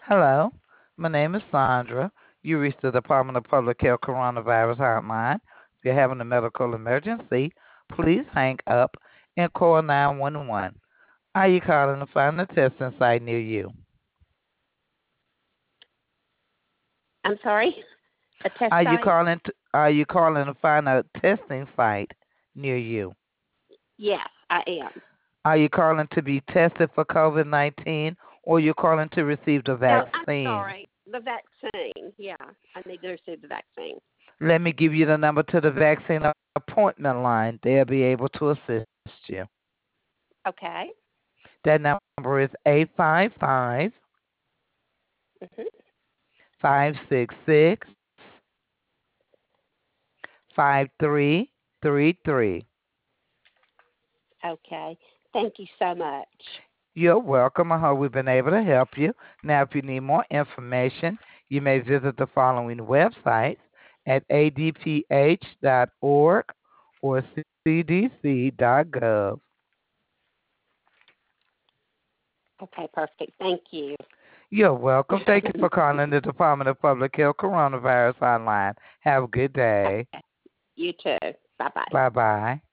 Hello, my name is Sandra. You reached the Department of Public Health Coronavirus Hotline. If you're having a medical emergency, please hang up and call 911. Are you calling to find a testing site near you? I'm sorry, a test site? Are you calling to find a testing site near you? Yes, I am. Are you calling to be tested for COVID-19 or you calling to receive the No, I'm vaccine? sorry. The vaccine. Yeah, I need to receive the vaccine. Let me give you the number to the vaccine appointment line. They'll be able to assist you. Okay. That number is 855 Mhm. 566 5333. Okay. Thank you so much. You're welcome. I hope we've been able to help you. Now, if you need more information, you may visit the following websites at adph.org or cdc.gov. Okay, perfect. Thank you. You're welcome. Thank you for calling the Department of Public Health Coronavirus Hotline. Have a good day. Okay. You too. Bye bye. Bye bye.